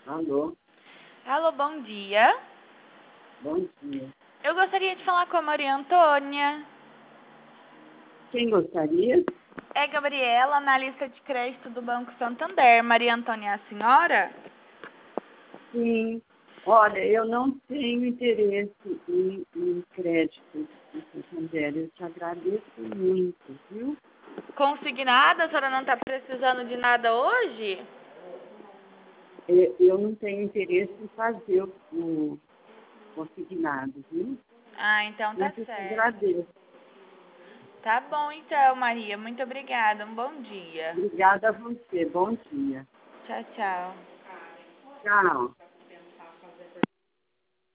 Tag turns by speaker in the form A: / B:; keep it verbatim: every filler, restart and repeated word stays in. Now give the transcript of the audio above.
A: Alô,
B: Alô, bom dia.
A: bom dia.
B: Eu gostaria de falar com a Maria Antônia.
A: Quem gostaria?
B: É Gabriela, analista de crédito do Banco Santander. Maria Antônia é a senhora?
A: Sim. Olha, eu não tenho interesse em, em crédito em Santander. Eu te agradeço muito, viu?
B: Consignada? A senhora não está precisando de nada hoje?
A: Eu, eu não tenho interesse em fazer o, o consignado, viu?
B: Ah, então tá
A: Mas eu te
B: certo.
A: agradeço.
B: Tá bom então, Maria. Muito obrigada. Um bom dia.
A: Obrigada a você. Bom dia.
B: Tchau, tchau.
A: Tchau.